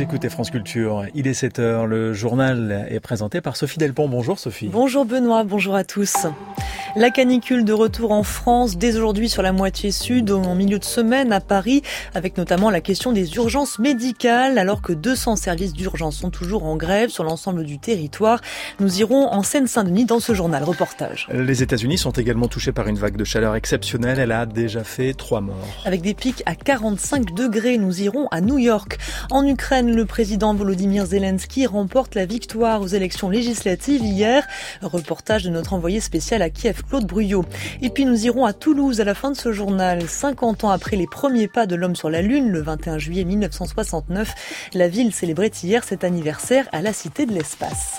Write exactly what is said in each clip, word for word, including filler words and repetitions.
écoutez France Culture, il est sept heures, le journal est présenté par Sophie Delpont. Bonjour Sophie. Bonjour Benoît, bonjour à tous. La canicule de retour en France, dès aujourd'hui sur la moitié sud, en milieu de semaine à Paris, avec notamment la question des urgences médicales, alors que deux cents services d'urgence sont toujours en grève sur l'ensemble du territoire. Nous irons en Seine-Saint-Denis dans ce journal. Reportage. Les États-Unis sont également touchés par une vague de chaleur exceptionnelle. Elle a déjà fait trois morts. Avec des pics à quarante-cinq degrés, nous irons à New York. En Ukraine, le président Volodymyr Zelensky remporte la victoire aux élections législatives hier. Reportage de notre envoyé spécial à Kiev, Claude Bruyot. Et puis nous irons à Toulouse à la fin de ce journal. cinquante ans après les premiers pas de l'homme sur la Lune, le vingt et un juillet mille neuf cent soixante-neuf, la ville célébrait hier cet anniversaire à la Cité de l'Espace.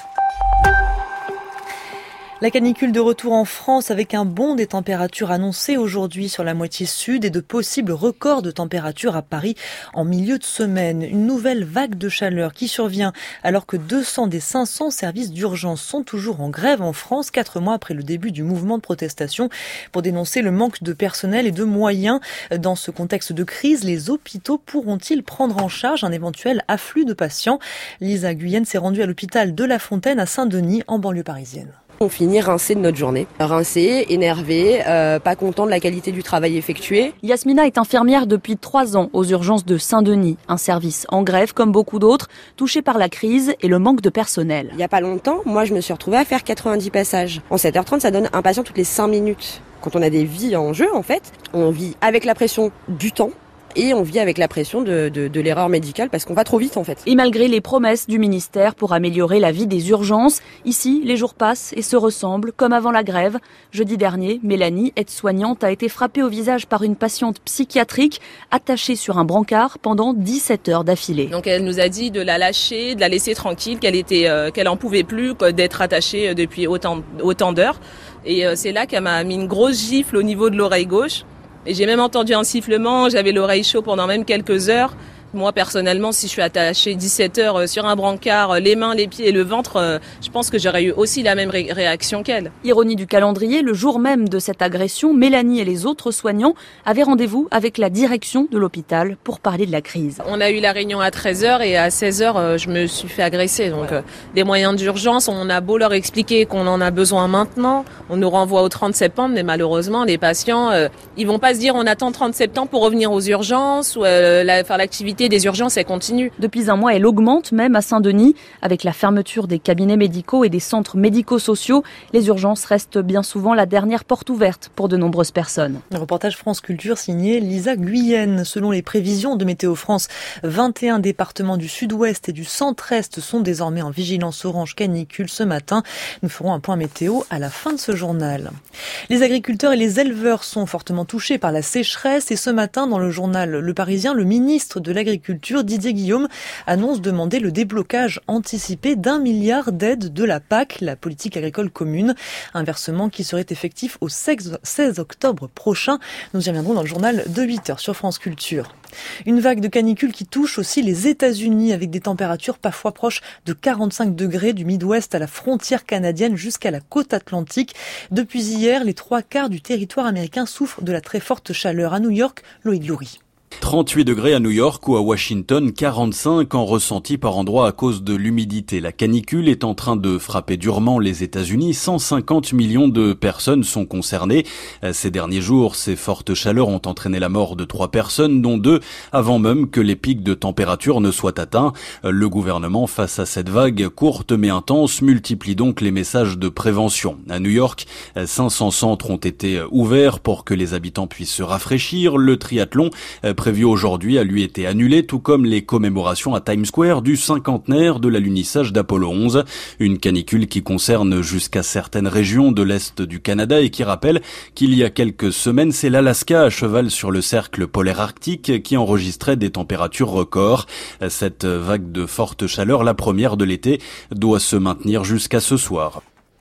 La canicule de retour en France avec un bond des températures annoncé aujourd'hui sur la moitié sud et de possibles records de température à Paris en milieu de semaine. Une nouvelle vague de chaleur qui survient alors que deux cents des cinq cents services d'urgence sont toujours en grève en France, quatre mois après le début du mouvement de protestation pour dénoncer le manque de personnel et de moyens. Dans ce contexte de crise, les hôpitaux pourront-ils prendre en charge un éventuel afflux de patients? Lisa Guyenne s'est rendue à l'hôpital de La Fontaine à Saint-Denis en banlieue parisienne. On finit rincé de notre journée. Rincé, énervé, euh, pas content de la qualité du travail effectué. Yasmina est infirmière depuis trois ans aux urgences de Saint-Denis. Un service en grève comme beaucoup d'autres, touché par la crise et le manque de personnel. Il y a pas longtemps, moi je me suis retrouvée à faire quatre-vingt-dix passages. En sept heures trente, ça donne un patient toutes les cinq minutes. Quand on a des vies en jeu, en fait, on vit avec la pression du temps. Et on vit avec la pression de, de, de l'erreur médicale parce qu'on va trop vite en fait. Et malgré les promesses du ministère pour améliorer la vie des urgences, ici les jours passent et se ressemblent comme avant la grève. Jeudi dernier, Mélanie, aide-soignante, a été frappée au visage par une patiente psychiatrique attachée sur un brancard pendant dix-sept heures d'affilée. Donc elle nous a dit de la lâcher, de la laisser tranquille, qu'elle était, euh, qu'elle en pouvait plus d'être attachée depuis autant, autant d'heures. Et euh, c'est là qu'elle m'a mis une grosse gifle au niveau de l'oreille gauche. Et j'ai même entendu un sifflement, j'avais l'oreille chaude pendant même quelques heures. Moi, personnellement, si je suis attachée dix-sept heures sur un brancard, les mains, les pieds et le ventre, je pense que j'aurais eu aussi la même ré- réaction qu'elle. Ironie du calendrier, le jour même de cette agression, Mélanie et les autres soignants avaient rendez-vous avec la direction de l'hôpital pour parler de la crise. On a eu la réunion à treize heures et à seize heures, je me suis fait agresser. Donc, ouais. Des moyens d'urgence, on a beau leur expliquer qu'on en a besoin maintenant, on nous renvoie au trente septembre, mais malheureusement, les patients, euh, ils vont pas se dire on attend trente septembre pour revenir aux urgences ou euh, la, faire l'activité des urgences, elle continue. Depuis un mois, elle augmente même à Saint-Denis. Avec la fermeture des cabinets médicaux et des centres médico-sociaux, les urgences restent bien souvent la dernière porte ouverte pour de nombreuses personnes. Un reportage France Culture signé Lisa Guyenne. Selon les prévisions de Météo France, vingt et un départements du sud-ouest et du centre-est sont désormais en vigilance orange canicule ce matin. Nous ferons un point météo à la fin de ce journal. Les agriculteurs et les éleveurs sont fortement touchés par la sécheresse et ce matin, dans le journal Le Parisien, le ministre de l'Agriculture Didier Guillaume annonce demander le déblocage anticipé d'un milliard d'aides de la P A C, la politique agricole commune. Un versement qui serait effectif au seize octobre prochain. Nous y reviendrons dans le journal de huit heures sur France Culture. Une vague de canicule qui touche aussi les États-Unis avec des températures parfois proches de quarante-cinq degrés du Midwest à la frontière canadienne jusqu'à la côte atlantique. Depuis hier, les trois quarts du territoire américain souffrent de la très forte chaleur. À New York, Loïc Loury. trente-huit degrés à New York ou à Washington, quarante-cinq en ressenti par endroit à cause de l'humidité. La canicule est en train de frapper durement les États-Unis. cent cinquante millions de personnes sont concernées. Ces derniers jours, ces fortes chaleurs ont entraîné la mort de trois personnes, dont deux avant même que les pics de température ne soient atteints. Le gouvernement, face à cette vague courte mais intense, multiplie donc les messages de prévention. À New York, cinq cents centres ont été ouverts pour que les habitants puissent se rafraîchir. Le triathlon prévu aujourd'hui a lui été annulé, tout comme les commémorations à Times Square du cinquantenaire de l'alunissage d'Apollo onze. Une canicule qui concerne jusqu'à certaines régions de l'Est du Canada et qui rappelle qu'il y a quelques semaines, c'est l'Alaska à cheval sur le cercle polaire arctique qui enregistrait des températures records. Cette vague de forte chaleur, la première de l'été, doit se maintenir jusqu'à ce soir.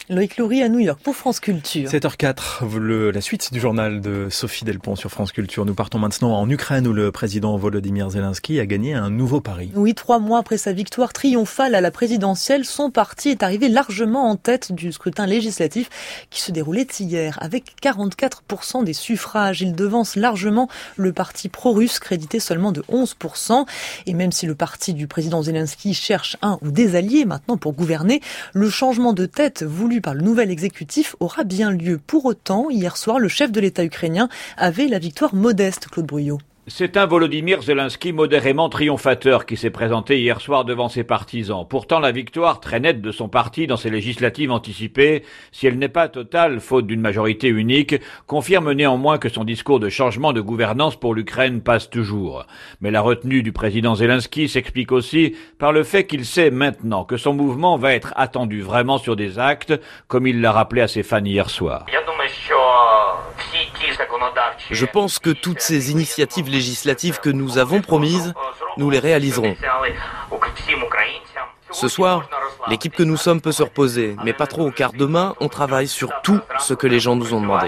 Loïc Loury à New York pour France Culture. sept heures quatre, le, la suite du journal de Sophie Delpont sur France Culture. Nous partons maintenant en Ukraine où le président Volodymyr Zelensky a gagné un nouveau pari. Oui, trois mois après sa victoire triomphale à la présidentielle, son parti est arrivé largement en tête du scrutin législatif qui se déroulait hier. Avec quarante-quatre pour cent des suffrages, il devance largement le parti pro-russe crédité seulement de onze pour cent. Et même si le parti du président Zelensky cherche un ou des alliés maintenant pour gouverner, le changement de tête voulu par le nouvel exécutif aura bien lieu. Pour autant, hier soir, le chef de l'État ukrainien avait la victoire modeste, Claude Bruyot. C'est un Volodymyr Zelensky modérément triomphateur qui s'est présenté hier soir devant ses partisans. Pourtant, la victoire très nette de son parti dans ces législatives anticipées, si elle n'est pas totale, faute d'une majorité unique, confirme néanmoins que son discours de changement de gouvernance pour l'Ukraine passe toujours. Mais la retenue du président Zelensky s'explique aussi par le fait qu'il sait maintenant que son mouvement va être attendu vraiment sur des actes, comme il l'a rappelé à ses fans hier soir. Je pense que toutes ces initiatives législatives que nous avons promises, nous les réaliserons. Ce soir, l'équipe que nous sommes peut se reposer, mais pas trop, car demain, on travaille sur tout ce que les gens nous ont demandé.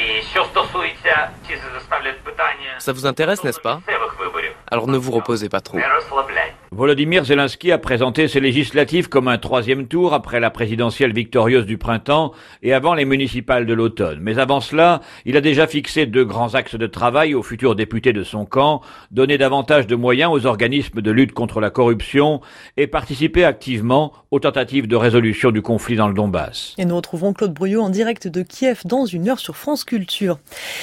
Ça vous intéresse, n'est-ce pas ? Alors ne vous reposez pas trop. Volodymyr Zelensky a présenté ces législatives comme un troisième tour après la présidentielle victorieuse du printemps et avant les municipales de l'automne. Mais avant cela, il a déjà fixé deux grands axes de travail aux futurs députés de son camp, donner davantage de moyens aux organismes de lutte contre la corruption et participer activement aux tentatives de résolution du conflit dans le Donbass. Et nous retrouvons Claude Bruyot en direct de Kiev dans une heure sur France Culture.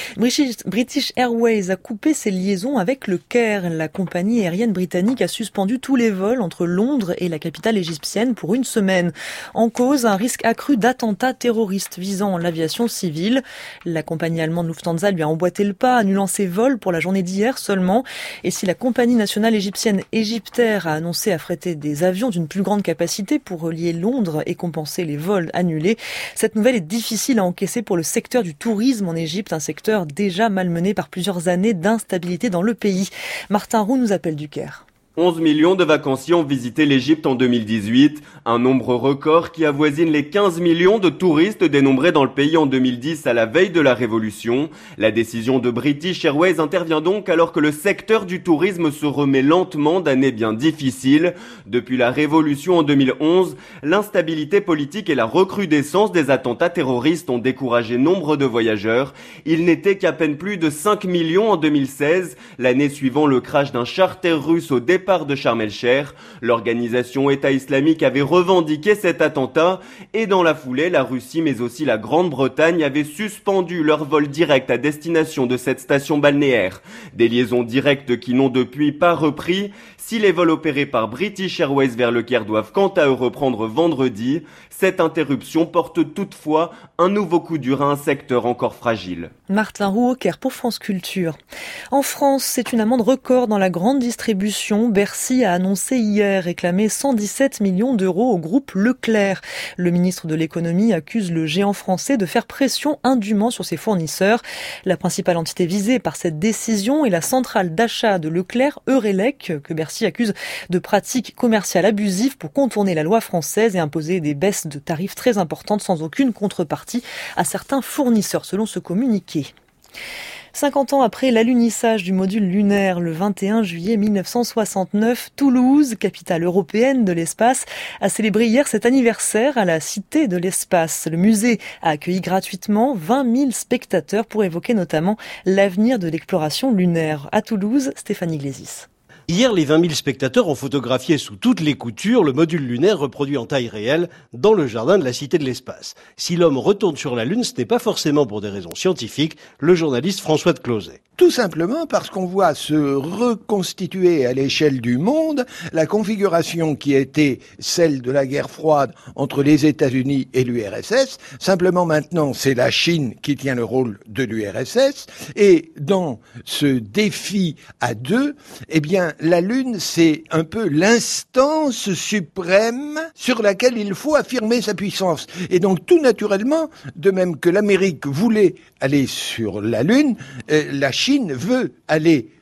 British Airways a coupé ses liaisons avec le Caire. La compagnie aérienne britannique a suspendu tous les vols entre Londres et la capitale égyptienne pour une semaine. En cause, un risque accru d'attentats terroristes visant l'aviation civile. La compagnie allemande Lufthansa lui a emboîté le pas, annulant ses vols pour la journée d'hier seulement. Et si la compagnie nationale égyptienne Egyptair a annoncé affréter des avions d'une plus grande capacité pour relier Londres et compenser les vols annulés, cette nouvelle est difficile à encaisser pour le secteur du tourisme en Égypte, un secteur déjà malmené par plusieurs années d'instabilité dans le pays. Martin Roux nous appelle du Caire. onze millions de vacanciers ont visité l'Égypte en deux mille dix-huit, un nombre record qui avoisine les quinze millions de touristes dénombrés dans le pays en deux mille dix à la veille de la Révolution. La décision de British Airways intervient donc alors que le secteur du tourisme se remet lentement d'années bien difficiles. Depuis la Révolution en deux mille onze, l'instabilité politique et la recrudescence des attentats terroristes ont découragé nombre de voyageurs. Il n'était qu'à peine plus de cinq millions en deux mille seize, l'année suivant le crash d'un charter russe au départ de Sharm el-Sheikh. L'organisation État islamique avait revendiqué cet attentat et dans la foulée, la Russie mais aussi la Grande-Bretagne avaient suspendu leur vol direct à destination de cette station balnéaire. Des liaisons directes qui n'ont depuis pas repris. Si les vols opérés par British Airways vers le Caire doivent quant à eux reprendre vendredi, cette interruption porte toutefois un nouveau coup dur à un secteur encore fragile. Martin Roux au Caire pour France Culture. En France, c'est une amende record dans la grande distribution. Bercy a annoncé hier réclamer cent dix-sept millions d'euros au groupe Leclerc. Le ministre de l'économie accuse le géant français de faire pression indûment sur ses fournisseurs. La principale entité visée par cette décision est la centrale d'achat de Leclerc, Eurelec, que Bercy accuse de pratiques commerciales abusives pour contourner la loi française et imposer des baisses de tarifs très importantes sans aucune contrepartie à certains fournisseurs, selon ce communiqué. cinquante ans après l'alunissage du module lunaire, le vingt et un juillet mille neuf cent soixante-neuf, Toulouse, capitale européenne de l'espace, a célébré hier cet anniversaire à la Cité de l'Espace. Le musée a accueilli gratuitement vingt mille spectateurs pour évoquer notamment l'avenir de l'exploration lunaire. À Toulouse, Stéphanie Glésis. Hier, les vingt mille spectateurs ont photographié sous toutes les coutures le module lunaire reproduit en taille réelle dans le jardin de la Cité de l'Espace. Si l'homme retourne sur la Lune, ce n'est pas forcément pour des raisons scientifiques, le journaliste François de Closet. Tout simplement parce qu'on voit se reconstituer à l'échelle du monde la configuration qui était celle de la guerre froide entre les États-Unis et l'U R S S. Simplement maintenant, c'est la Chine qui tient le rôle de l'U R S S. Et dans ce défi à deux, eh bien, la Lune, c'est un peu l'instance suprême sur laquelle il faut affirmer sa puissance. Et donc, tout naturellement, de même que l'Amérique voulait aller sur la Lune, euh, la Chine veut aller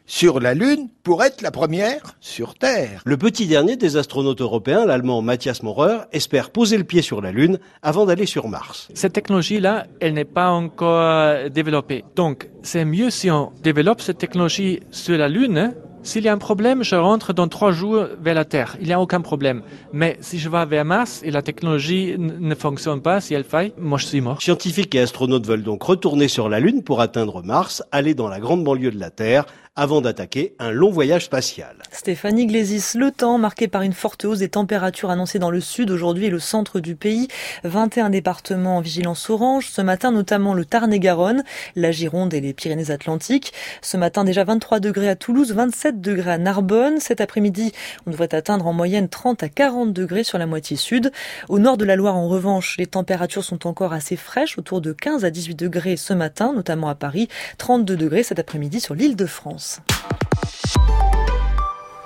sur la Lune pour être la première sur Terre. Le petit dernier des astronautes européens, l'Allemand Matthias Maurer, espère poser le pied sur la Lune avant d'aller sur Mars. Cette technologie-là, elle n'est pas encore développée. Donc, c'est mieux si on développe cette technologie sur la Lune. S'il y a un problème, je rentre dans trois jours vers la Terre. Il n'y a aucun problème. Mais si je vais vers Mars et la technologie n- ne fonctionne pas, si elle faille, moi je suis mort. Scientifiques et astronautes veulent donc retourner sur la Lune pour atteindre Mars, aller dans la grande banlieue de la Terre, avant d'attaquer un long voyage spatial. Stéphanie Glésis, le temps marqué par une forte hausse des températures annoncées dans le sud aujourd'hui et le centre du pays. vingt et un départements en vigilance orange. Ce matin, notamment le Tarn-et-Garonne, la Gironde et les Pyrénées-Atlantiques. Ce matin, déjà vingt-trois degrés à Toulouse, vingt-sept degrés à Narbonne. Cet après-midi, on devrait atteindre en moyenne trente à quarante degrés sur la moitié sud. Au nord de la Loire, en revanche, les températures sont encore assez fraîches, autour de quinze à dix-huit degrés ce matin, notamment à Paris. trente-deux degrés cet après-midi sur l'Île-de-France.